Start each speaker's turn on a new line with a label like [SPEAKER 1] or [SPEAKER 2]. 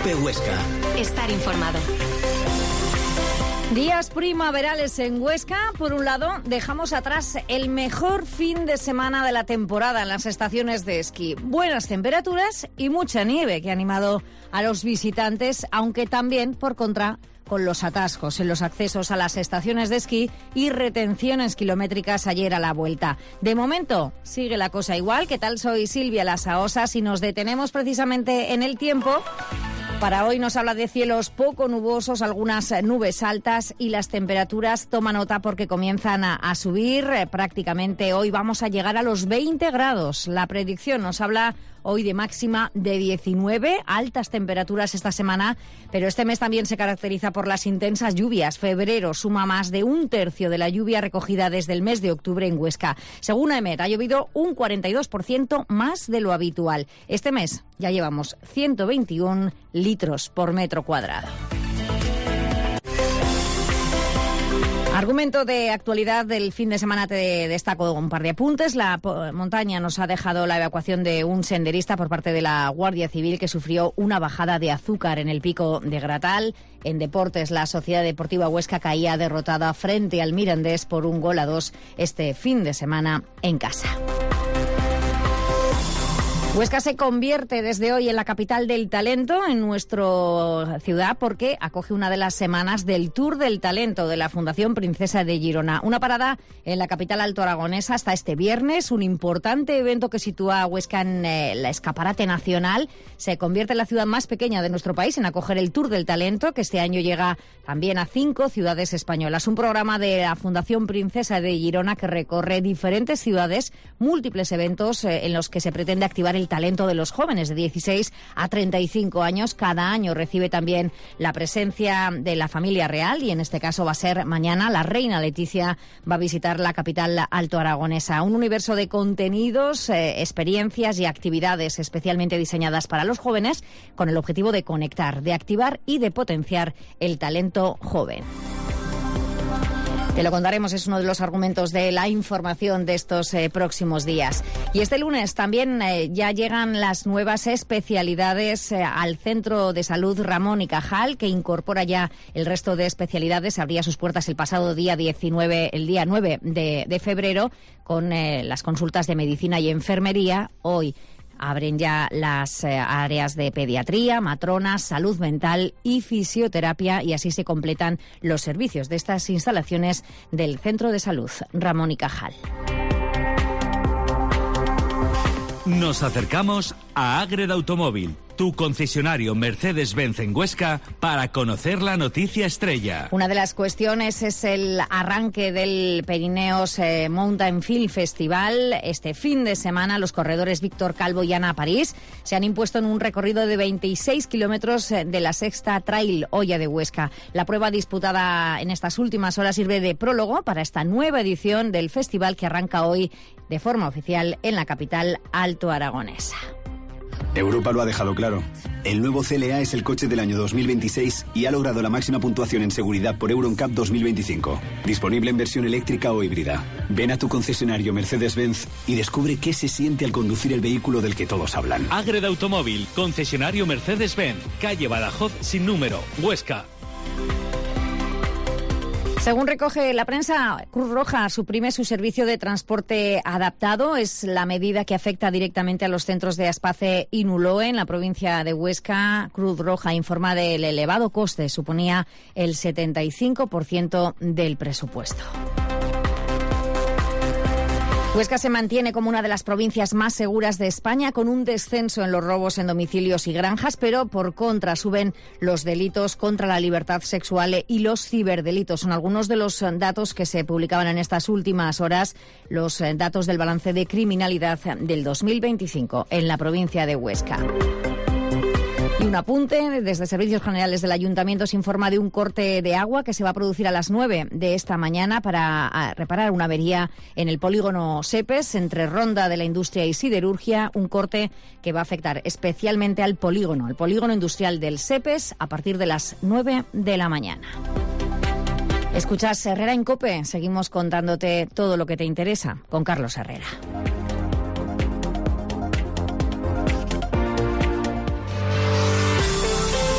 [SPEAKER 1] COPE Huesca.
[SPEAKER 2] Estar informado.
[SPEAKER 3] Días primaverales en Huesca. Por un lado, dejamos atrás el mejor fin de semana de la temporada en las estaciones de esquí. Buenas temperaturas y mucha nieve que ha animado a los visitantes, aunque también, por contra, con los atascos en los accesos a las estaciones de esquí y retenciones kilométricas ayer a la vuelta. De momento, sigue la cosa igual. ¿Qué tal? Soy Silvia Lasaosas y nos detenemos precisamente en el tiempo. Para hoy nos habla de cielos poco nubosos, algunas nubes altas y las temperaturas, toma nota porque comienzan a subir. Prácticamente hoy vamos a llegar a los 20 grados. La predicción nos habla hoy de máxima de 19, altas temperaturas esta semana, pero este mes también se caracteriza por las intensas lluvias. Febrero suma más de un tercio de la lluvia recogida desde el mes de octubre en Huesca. Según EMET, ha llovido un 42% más de lo habitual. Este mes ya llevamos 121 litros por metro cuadrado. Argumento de actualidad del fin de semana, te destaco un par de apuntes. La montaña nos ha dejado la evacuación de un senderista por parte de la Guardia Civil que sufrió una bajada de azúcar en el pico de Gratal. En deportes, la Sociedad Deportiva Huesca caía derrotada frente al Mirandés por 1-2 este fin de semana en casa. Huesca se convierte desde hoy en la capital del talento en nuestra ciudad porque acoge una de las semanas del Tour del Talento de la Fundación Princesa de Girona. Una parada en la capital altoaragonesa hasta este viernes, un importante evento que sitúa a Huesca en la escaparate nacional. Se convierte en la ciudad más pequeña de nuestro país en acoger el Tour del Talento, que este año llega también a 5 ciudades españolas. Un programa de la Fundación Princesa de Girona que recorre diferentes ciudades, múltiples eventos en los que se pretende activar el talento de los jóvenes de 16 a 35 años. Cada año recibe también la presencia de la familia real y en este caso va a ser mañana. La reina Leticia va a visitar la capital altoaragonesa. Un universo de contenidos, experiencias y actividades especialmente diseñadas para los jóvenes con el objetivo de conectar, de activar y de potenciar el talento joven. Te lo contaremos, es uno de los argumentos de la información de estos próximos días. Y este lunes también ya llegan las nuevas especialidades al Centro de Salud Ramón y Cajal, que incorpora ya el resto de especialidades. Abría sus puertas el pasado día 9 de febrero con las consultas de medicina y enfermería. Hoy abren ya las áreas de pediatría, matronas, salud mental y fisioterapia y así se completan los servicios de estas instalaciones del Centro de Salud Ramón y Cajal.
[SPEAKER 4] Nos acercamos a Ágreda Automóvil, tu concesionario Mercedes-Benz en Huesca, para conocer la noticia estrella.
[SPEAKER 3] Una de las cuestiones es el arranque del Pirineos Mountain Film Festival. Este fin de semana los corredores Víctor Calvo y Ana París se han impuesto en un recorrido de 26 kilómetros de la sexta Trail Hoya de Huesca. La prueba disputada en estas últimas horas sirve de prólogo para esta nueva edición del festival que arranca hoy de forma oficial en la capital altoaragonesa.
[SPEAKER 5] Europa lo ha dejado claro. El nuevo CLA es el coche del año 2026 y ha logrado la máxima puntuación en seguridad por Euro NCAP 2025. Disponible en versión eléctrica o híbrida. Ven a tu concesionario Mercedes-Benz y descubre qué se siente al conducir el vehículo del que todos hablan.
[SPEAKER 4] Ágreda Automóvil, concesionario Mercedes-Benz, calle Badajoz sin número, Huesca.
[SPEAKER 3] Según recoge la prensa, Cruz Roja suprime su servicio de transporte adaptado. Es la medida que afecta directamente a los centros de Aspace y Nuloe en la provincia de Huesca. Cruz Roja informa del elevado coste, suponía el 75% del presupuesto. Huesca se mantiene como una de las provincias más seguras de España, con un descenso en los robos en domicilios y granjas, pero por contra suben los delitos contra la libertad sexual y los ciberdelitos. Son algunos de los datos que se publicaban en estas últimas horas, los datos del balance de criminalidad del 2025 en la provincia de Huesca. Y un apunte, desde Servicios Generales del Ayuntamiento se informa de un corte de agua que se va a producir a las 9 de esta mañana para reparar una avería en el polígono Sepes, entre Ronda de la Industria y Siderurgia, un corte que va a afectar especialmente al polígono industrial del Sepes a partir de las 9 de la mañana. Escuchas Herrera en COPE, seguimos contándote todo lo que te interesa con Carlos Herrera.